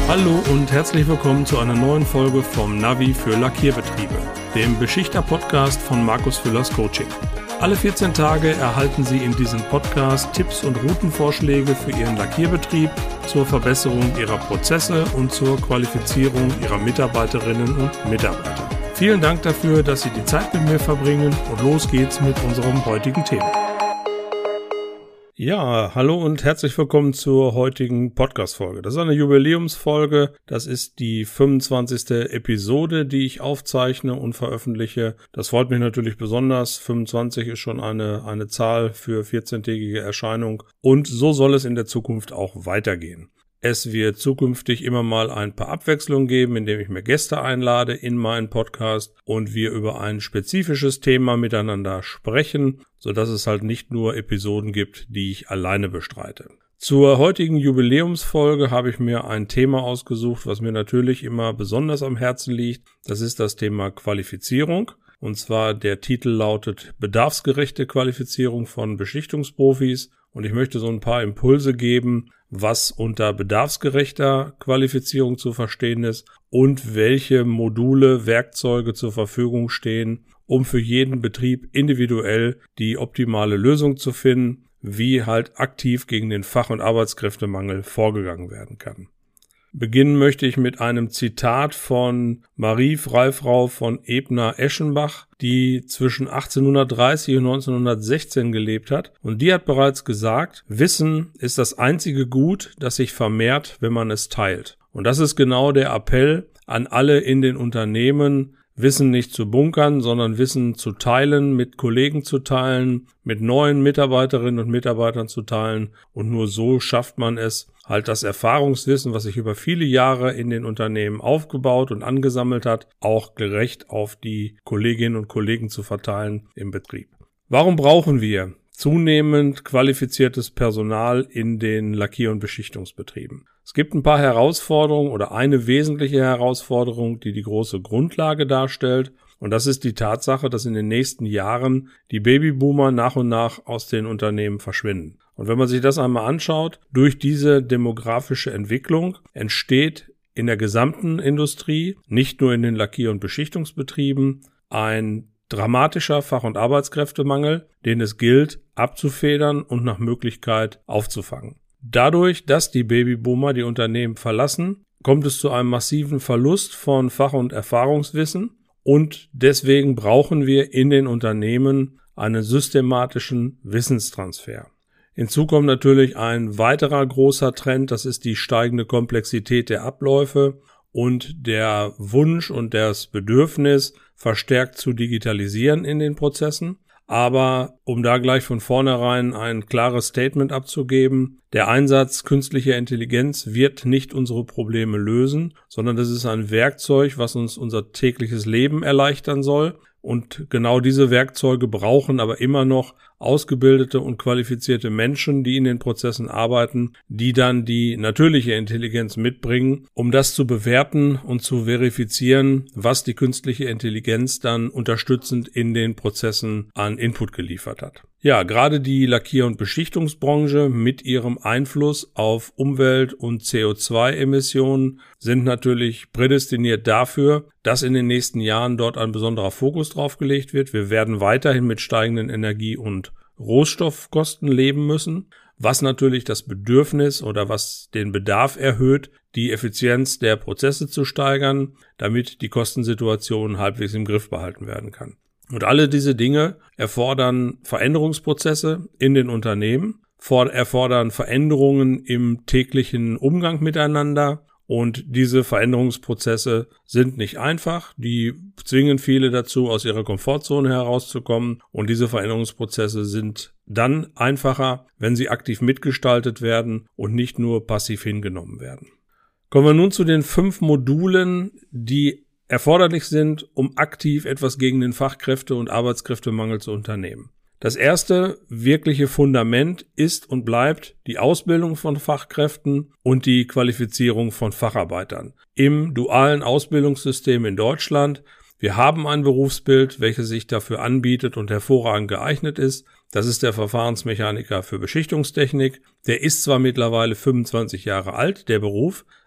Hallo und herzlich willkommen zu einer neuen Folge vom Navi für Lackierbetriebe, dem Beschichter-Podcast von Markus Füllers Coaching. Alle 14 Tage erhalten Sie in diesem Podcast Tipps und Routenvorschläge für Ihren Lackierbetrieb zur Verbesserung Ihrer Prozesse und zur Qualifizierung Ihrer Mitarbeiterinnen und Mitarbeiter. Vielen Dank dafür, dass Sie die Zeit mit mir verbringen und los geht's mit unserem heutigen Thema. Ja, hallo und herzlich willkommen zur heutigen Podcast-Folge. Das ist eine Jubiläumsfolge. Das ist die 25. Episode, die ich aufzeichne und veröffentliche. Das freut mich natürlich besonders. 25 ist schon eine Zahl für 14-tägige Erscheinung. Und so soll es in der Zukunft auch weitergehen. Es wird zukünftig immer mal ein paar Abwechslungen geben, indem ich mir Gäste einlade in meinen Podcast und wir über ein spezifisches Thema miteinander sprechen, sodass es halt nicht nur Episoden gibt, die ich alleine bestreite. Zur heutigen Jubiläumsfolge habe ich mir ein Thema ausgesucht, was mir natürlich immer besonders am Herzen liegt. Das ist das Thema Qualifizierung. Und zwar der Titel lautet Bedarfsgerechte Qualifizierung von Beschichtungsprofis. Und ich möchte so ein paar Impulse geben, was unter bedarfsgerechter Qualifizierung zu verstehen ist und welche Module, Werkzeuge zur Verfügung stehen, um für jeden Betrieb individuell die optimale Lösung zu finden, wie halt aktiv gegen den Fach- und Arbeitskräftemangel vorgegangen werden kann. Beginnen möchte ich mit einem Zitat von Marie Freifrau von Ebner-Eschenbach, die zwischen 1830 und 1916 gelebt hat. Und die hat bereits gesagt, Wissen ist das einzige Gut, das sich vermehrt, wenn man es teilt. Und das ist genau der Appell an alle in den Unternehmen, Wissen nicht zu bunkern, sondern Wissen zu teilen, mit Kollegen zu teilen, mit neuen Mitarbeiterinnen und Mitarbeitern zu teilen. Und nur so schafft man es, halt das Erfahrungswissen, was sich über viele Jahre in den Unternehmen aufgebaut und angesammelt hat, auch gerecht auf die Kolleginnen und Kollegen zu verteilen im Betrieb. Warum brauchen wir zunehmend qualifiziertes Personal in den Lackier- und Beschichtungsbetrieben? Es gibt ein paar Herausforderungen oder eine wesentliche Herausforderung, die die große Grundlage darstellt. Und das ist die Tatsache, dass in den nächsten Jahren die Babyboomer nach und nach aus den Unternehmen verschwinden. Und wenn man sich das einmal anschaut, durch diese demografische Entwicklung entsteht in der gesamten Industrie, nicht nur in den Lackier- und Beschichtungsbetrieben, ein dramatischer Fach- und Arbeitskräftemangel, den es gilt abzufedern und nach Möglichkeit aufzufangen. Dadurch, dass die Babyboomer die Unternehmen verlassen, kommt es zu einem massiven Verlust von Fach- und Erfahrungswissen und deswegen brauchen wir in den Unternehmen einen systematischen Wissenstransfer. Hinzu kommt natürlich ein weiterer großer Trend, das ist die steigende Komplexität der Abläufe und der Wunsch und das Bedürfnis, verstärkt zu digitalisieren in den Prozessen. Aber um da gleich von vornherein ein klares Statement abzugeben, der Einsatz künstlicher Intelligenz wird nicht unsere Probleme lösen, sondern das ist ein Werkzeug, was uns unser tägliches Leben erleichtern soll. Und genau diese Werkzeuge brauchen aber immer noch ausgebildete und qualifizierte Menschen, die in den Prozessen arbeiten, die dann die natürliche Intelligenz mitbringen, um das zu bewerten und zu verifizieren, was die künstliche Intelligenz dann unterstützend in den Prozessen an Input geliefert hat. Ja, gerade die Lackier- und Beschichtungsbranche mit ihrem Einfluss auf Umwelt- und CO2-Emissionen sind natürlich prädestiniert dafür, dass in den nächsten Jahren dort ein besonderer Fokus drauf gelegt wird. Wir werden weiterhin mit steigenden Energie- und Rohstoffkosten leben müssen, was natürlich das Bedürfnis oder was den Bedarf erhöht, die Effizienz der Prozesse zu steigern, damit die Kostensituation halbwegs im Griff behalten werden kann. Und alle diese Dinge erfordern Veränderungsprozesse in den Unternehmen, erfordern Veränderungen im täglichen Umgang miteinander. Und diese Veränderungsprozesse sind nicht einfach. Die zwingen viele dazu, aus ihrer Komfortzone herauszukommen. Und diese Veränderungsprozesse sind dann einfacher, wenn sie aktiv mitgestaltet werden und nicht nur passiv hingenommen werden. Kommen wir nun zu den 5 Modulen, die erforderlich sind, um aktiv etwas gegen den Fachkräfte- und Arbeitskräftemangel zu unternehmen. Das erste wirkliche Fundament ist und bleibt die Ausbildung von Fachkräften und die Qualifizierung von Facharbeitern im dualen Ausbildungssystem in Deutschland. Wir haben ein Berufsbild, welches sich dafür anbietet und hervorragend geeignet ist. Das ist der Verfahrensmechaniker für Beschichtungstechnik. Der ist zwar mittlerweile 25 Jahre alt, der Beruf,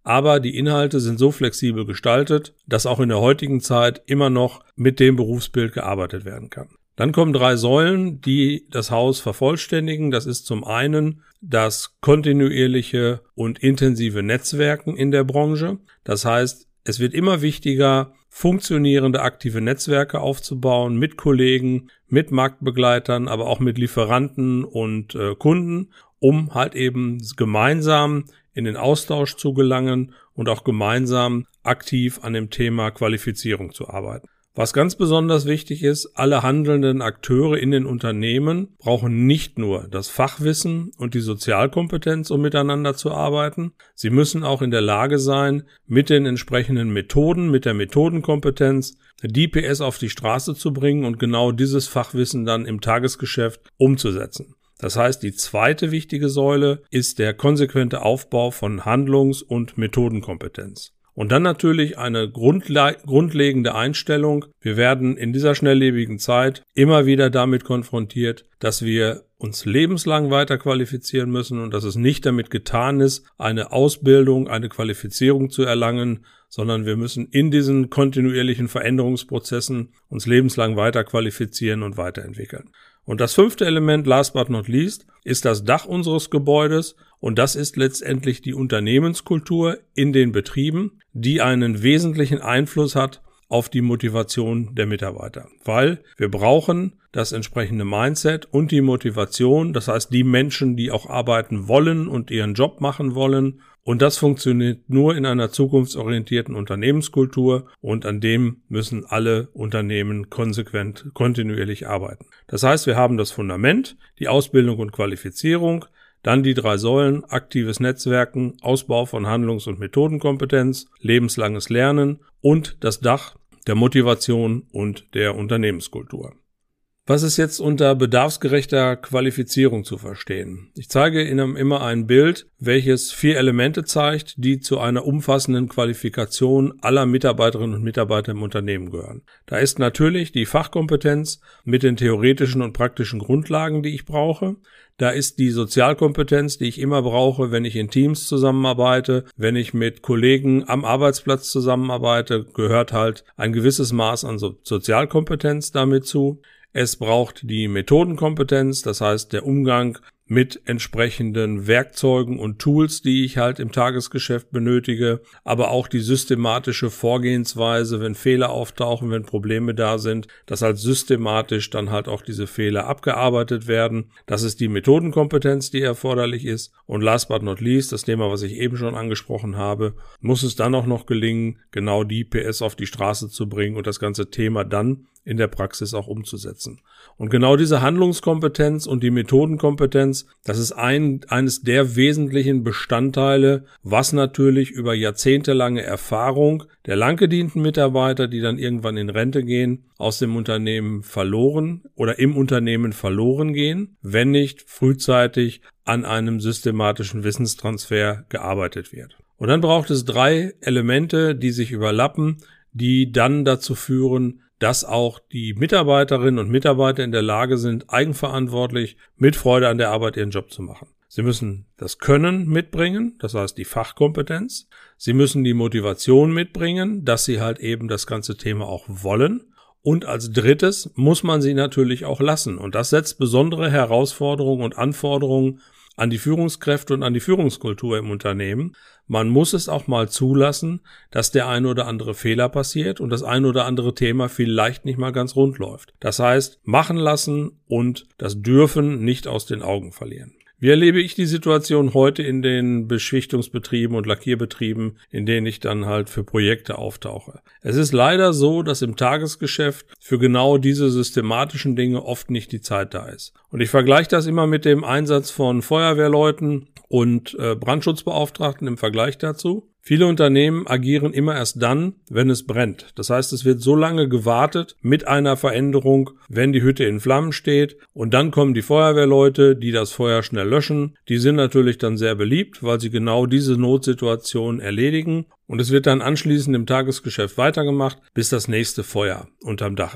aber die Inhalte sind so flexibel gestaltet, dass auch in der heutigen Zeit immer noch mit dem Berufsbild gearbeitet werden kann. Dann kommen 3 Säulen, die das Haus vervollständigen. Das ist zum einen das kontinuierliche und intensive Netzwerken in der Branche. Das heißt, es wird immer wichtiger, funktionierende aktive Netzwerke aufzubauen mit Kollegen, mit Marktbegleitern, aber auch mit Lieferanten und Kunden, um halt eben gemeinsam in den Austausch zu gelangen und auch gemeinsam aktiv an dem Thema Qualifizierung zu arbeiten. Was ganz besonders wichtig ist, alle handelnden Akteure in den Unternehmen brauchen nicht nur das Fachwissen und die Sozialkompetenz, um miteinander zu arbeiten. Sie müssen auch in der Lage sein, mit den entsprechenden Methoden, mit der Methodenkompetenz, die PS auf die Straße zu bringen und genau dieses Fachwissen dann im Tagesgeschäft umzusetzen. Das heißt, die zweite wichtige Säule ist der konsequente Aufbau von Handlungs- und Methodenkompetenz. Und dann natürlich eine grundlegende Einstellung. Wir werden in dieser schnelllebigen Zeit immer wieder damit konfrontiert, dass wir uns lebenslang weiter qualifizieren müssen und dass es nicht damit getan ist, eine Ausbildung, eine Qualifizierung zu erlangen, sondern wir müssen in diesen kontinuierlichen Veränderungsprozessen uns lebenslang weiter qualifizieren und weiterentwickeln. Und das 5. Element, last but not least, ist das Dach unseres Gebäudes und das ist letztendlich die Unternehmenskultur in den Betrieben, die einen wesentlichen Einfluss hat auf die Motivation der Mitarbeiter. Weil wir brauchen das entsprechende Mindset und die Motivation, das heißt die Menschen, die auch arbeiten wollen und ihren Job machen wollen. Und das funktioniert nur in einer zukunftsorientierten Unternehmenskultur und an dem müssen alle Unternehmen konsequent, kontinuierlich arbeiten. Das heißt, wir haben das Fundament, die Ausbildung und Qualifizierung, dann die 3 Säulen, aktives Netzwerken, Ausbau von Handlungs- und Methodenkompetenz, lebenslanges Lernen und das Dach der Motivation und der Unternehmenskultur. Was ist jetzt unter bedarfsgerechter Qualifizierung zu verstehen? Ich zeige Ihnen immer ein Bild, welches 4 Elemente zeigt, die zu einer umfassenden Qualifikation aller Mitarbeiterinnen und Mitarbeiter im Unternehmen gehören. Da ist natürlich die Fachkompetenz mit den theoretischen und praktischen Grundlagen, die ich brauche. Da ist die Sozialkompetenz, die ich immer brauche, wenn ich in Teams zusammenarbeite, wenn ich mit Kollegen am Arbeitsplatz zusammenarbeite, gehört halt ein gewisses Maß an Sozialkompetenz damit zu. Es braucht die Methodenkompetenz, das heißt der Umgang mit entsprechenden Werkzeugen und Tools, die ich halt im Tagesgeschäft benötige, aber auch die systematische Vorgehensweise, wenn Fehler auftauchen, wenn Probleme da sind, dass halt systematisch dann halt auch diese Fehler abgearbeitet werden. Das ist die Methodenkompetenz, die erforderlich ist. Und last but not least, das Thema, was ich eben schon angesprochen habe, muss es dann auch noch gelingen, genau die PS auf die Straße zu bringen und das ganze Thema dann in der Praxis auch umzusetzen. Und genau diese Handlungskompetenz und die Methodenkompetenz, das ist eines der wesentlichen Bestandteile, was natürlich über jahrzehntelange Erfahrung der lang gedienten Mitarbeiter, die dann irgendwann in Rente gehen, aus dem Unternehmen verloren oder im Unternehmen verloren gehen, wenn nicht frühzeitig an einem systematischen Wissenstransfer gearbeitet wird. Und dann braucht es 3 Elemente, die sich überlappen, die dann dazu führen, dass auch die Mitarbeiterinnen und Mitarbeiter in der Lage sind, eigenverantwortlich mit Freude an der Arbeit ihren Job zu machen. Sie müssen das Können mitbringen, das heißt die Fachkompetenz. Sie müssen die Motivation mitbringen, dass sie halt eben das ganze Thema auch wollen. Und als drittes muss man sie natürlich auch lassen. Und das setzt besondere Herausforderungen und Anforderungen an die Führungskräfte und an die Führungskultur im Unternehmen. Man muss es auch mal zulassen, dass der ein oder andere Fehler passiert und das ein oder andere Thema vielleicht nicht mal ganz rund läuft. Das heißt, machen lassen und das Dürfen nicht aus den Augen verlieren. Wie erlebe ich die Situation heute in den Beschichtungsbetrieben und Lackierbetrieben, in denen ich dann halt für Projekte auftauche? Es ist leider so, dass im Tagesgeschäft für genau diese systematischen Dinge oft nicht die Zeit da ist. Und ich vergleiche das immer mit dem Einsatz von Feuerwehrleuten und Brandschutzbeauftragten im Vergleich dazu. Viele Unternehmen agieren immer erst dann, wenn es brennt. Das heißt, es wird so lange gewartet mit einer Veränderung, wenn die Hütte in Flammen steht. Und dann kommen die Feuerwehrleute, die das Feuer schnell löschen. Die sind natürlich dann sehr beliebt, weil sie genau diese Notsituation erledigen. Und es wird dann anschließend im Tagesgeschäft weitergemacht, bis das nächste Feuer unterm Dach ist.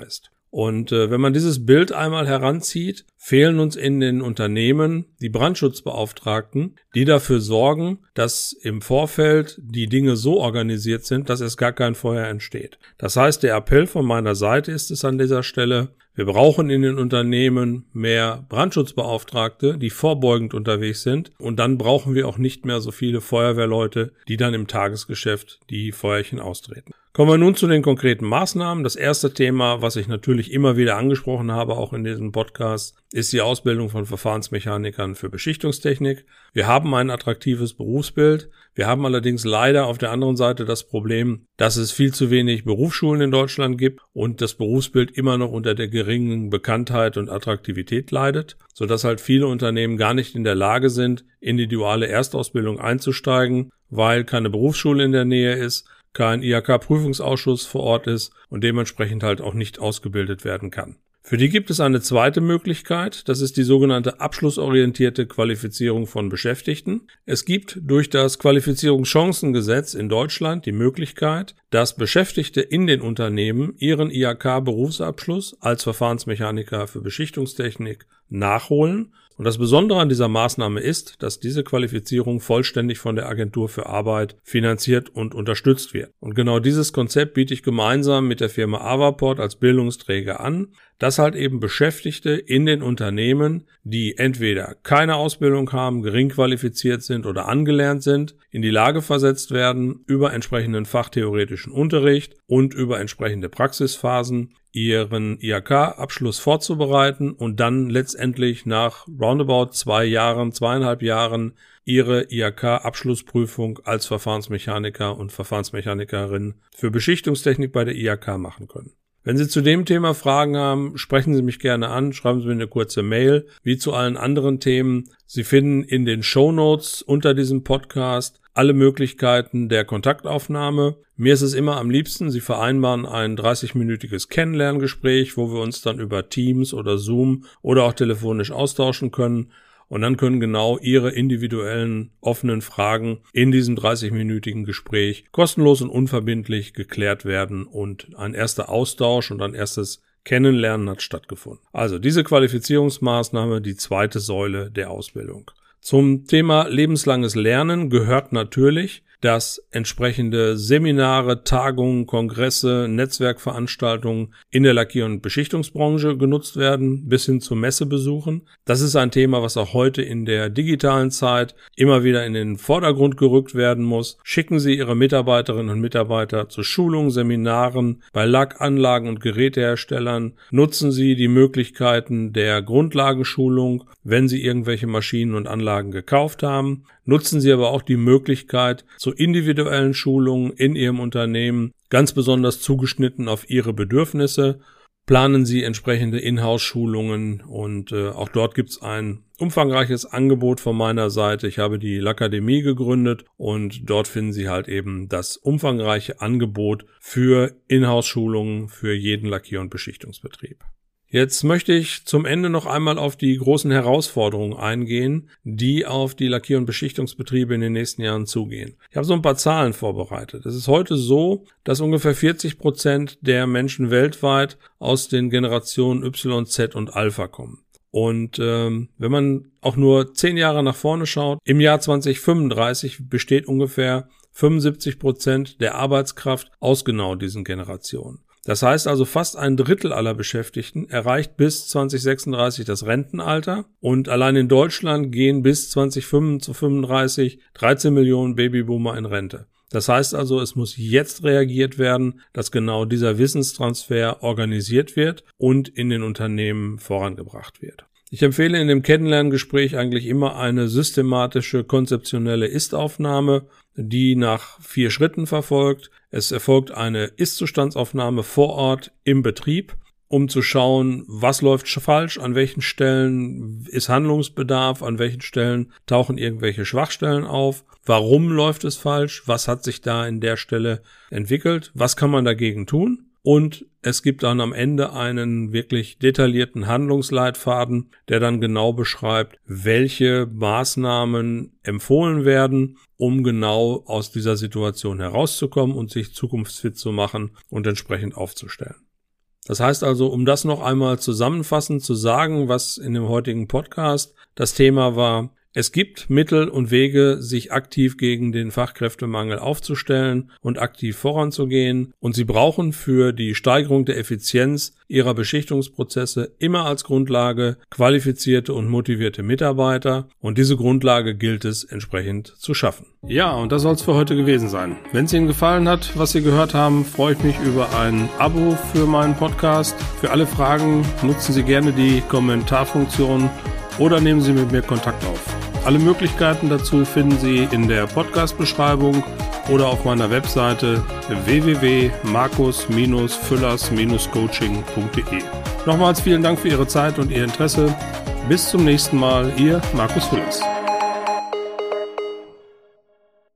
Und wenn man dieses Bild einmal heranzieht, fehlen uns in den Unternehmen die Brandschutzbeauftragten, die dafür sorgen, dass im Vorfeld die Dinge so organisiert sind, dass es gar kein Feuer entsteht. Das heißt, der Appell von meiner Seite ist es an dieser Stelle: Wir brauchen in den Unternehmen mehr Brandschutzbeauftragte, die vorbeugend unterwegs sind. Und dann brauchen wir auch nicht mehr so viele Feuerwehrleute, die dann im Tagesgeschäft die Feuerchen austreten. Kommen wir nun zu den konkreten Maßnahmen. Das erste Thema, was ich natürlich immer wieder angesprochen habe, auch in diesem Podcast, ist die Ausbildung von Verfahrensmechanikern für Beschichtungstechnik. Wir haben ein attraktives Berufsbild. Wir haben allerdings leider auf der anderen Seite das Problem, dass es viel zu wenig Berufsschulen in Deutschland gibt und das Berufsbild immer noch unter der geringen Bekanntheit und Attraktivität leidet, sodass halt viele Unternehmen gar nicht in der Lage sind, in die duale Erstausbildung einzusteigen, weil keine Berufsschule in der Nähe ist, kein IHK-Prüfungsausschuss vor Ort ist und dementsprechend halt auch nicht ausgebildet werden kann. Für die gibt es eine zweite Möglichkeit, das ist die sogenannte abschlussorientierte Qualifizierung von Beschäftigten. Es gibt durch das Qualifizierungschancengesetz in Deutschland die Möglichkeit, dass Beschäftigte in den Unternehmen ihren IHK-Berufsabschluss als Verfahrensmechaniker für Beschichtungstechnik nachholen. Und das Besondere an dieser Maßnahme ist, dass diese Qualifizierung vollständig von der Agentur für Arbeit finanziert und unterstützt wird. Und genau dieses Konzept biete ich gemeinsam mit der Firma Avaport als Bildungsträger an, dass halt eben Beschäftigte in den Unternehmen, die entweder keine Ausbildung haben, gering qualifiziert sind oder angelernt sind, in die Lage versetzt werden, über entsprechenden fachtheoretischen Unterricht und über entsprechende Praxisphasen ihren IHK-Abschluss vorzubereiten und dann letztendlich nach roundabout 2,5 Jahren ihre IHK-Abschlussprüfung als Verfahrensmechaniker und Verfahrensmechanikerin für Beschichtungstechnik bei der IHK machen können. Wenn Sie zu dem Thema Fragen haben, sprechen Sie mich gerne an, schreiben Sie mir eine kurze Mail. Wie zu allen anderen Themen, Sie finden in den Shownotes unter diesem Podcast alle Möglichkeiten der Kontaktaufnahme. Mir ist es immer am liebsten, Sie vereinbaren ein 30-minütiges Kennenlerngespräch, wo wir uns dann über Teams oder Zoom oder auch telefonisch austauschen können. Und dann können genau Ihre individuellen offenen Fragen in diesem 30-minütigen Gespräch kostenlos und unverbindlich geklärt werden und ein erster Austausch und ein erstes Kennenlernen hat stattgefunden. Also diese Qualifizierungsmaßnahme, die zweite Säule der Ausbildung. Zum Thema lebenslanges Lernen gehört natürlich, dass entsprechende Seminare, Tagungen, Kongresse, Netzwerkveranstaltungen in der Lackier- und Beschichtungsbranche genutzt werden, bis hin zu Messebesuchen. Das ist ein Thema, was auch heute in der digitalen Zeit immer wieder in den Vordergrund gerückt werden muss. Schicken Sie Ihre Mitarbeiterinnen und Mitarbeiter zu Schulungen, Seminaren bei Lackanlagen und Geräteherstellern. Nutzen Sie die Möglichkeiten der Grundlagenschulung, wenn Sie irgendwelche Maschinen und Anlagen gekauft haben. Nutzen Sie aber auch die Möglichkeit zu individuellen Schulungen in Ihrem Unternehmen, ganz besonders zugeschnitten auf Ihre Bedürfnisse. Planen Sie entsprechende Inhouse-Schulungen und auch dort gibt es ein umfangreiches Angebot von meiner Seite. Ich habe die Lackademie gegründet und dort finden Sie halt eben das umfangreiche Angebot für Inhouse-Schulungen für jeden Lackier- und Beschichtungsbetrieb. Jetzt möchte ich zum Ende noch einmal auf die großen Herausforderungen eingehen, die auf die Lackier- und Beschichtungsbetriebe in den nächsten Jahren zugehen. Ich habe so ein paar Zahlen vorbereitet. Es ist heute so, dass ungefähr 40% der Menschen weltweit aus den Generationen Y, Z und Alpha kommen. Und wenn man auch nur 10 Jahre nach vorne schaut, im Jahr 2035 besteht ungefähr 75% der Arbeitskraft aus genau diesen Generationen. Das heißt also, fast ein Drittel aller Beschäftigten erreicht bis 2036 das Rentenalter und allein in Deutschland gehen bis 2035 13 Millionen Babyboomer in Rente. Das heißt also, es muss jetzt reagiert werden, dass genau dieser Wissenstransfer organisiert wird und in den Unternehmen vorangebracht wird. Ich empfehle in dem Kennenlerngespräch eigentlich immer eine systematische, konzeptionelle Ist-Aufnahme, die nach 4 Schritten verfolgt. Es erfolgt eine Ist-Zustandsaufnahme vor Ort im Betrieb, um zu schauen, was läuft falsch, an welchen Stellen ist Handlungsbedarf, an welchen Stellen tauchen irgendwelche Schwachstellen auf, warum läuft es falsch, was hat sich da in der Stelle entwickelt, was kann man dagegen tun. Und es gibt dann am Ende einen wirklich detaillierten Handlungsleitfaden, der dann genau beschreibt, welche Maßnahmen empfohlen werden, um genau aus dieser Situation herauszukommen und sich zukunftsfit zu machen und entsprechend aufzustellen. Das heißt also, um das noch einmal zusammenfassend zu sagen, was in dem heutigen Podcast das Thema war: Es gibt Mittel und Wege, sich aktiv gegen den Fachkräftemangel aufzustellen und aktiv voranzugehen. Und Sie brauchen für die Steigerung der Effizienz Ihrer Beschichtungsprozesse immer als Grundlage qualifizierte und motivierte Mitarbeiter. Und diese Grundlage gilt es entsprechend zu schaffen. Ja, und das soll es für heute gewesen sein. Wenn es Ihnen gefallen hat, was Sie gehört haben, freue ich mich über ein Abo für meinen Podcast. Für alle Fragen nutzen Sie gerne die Kommentarfunktion oder nehmen Sie mit mir Kontakt auf. Alle Möglichkeiten dazu finden Sie in der Podcast-Beschreibung oder auf meiner Webseite www.markus-füllers-coaching.de. Nochmals vielen Dank für Ihre Zeit und Ihr Interesse. Bis zum nächsten Mal, Ihr Markus Füllers.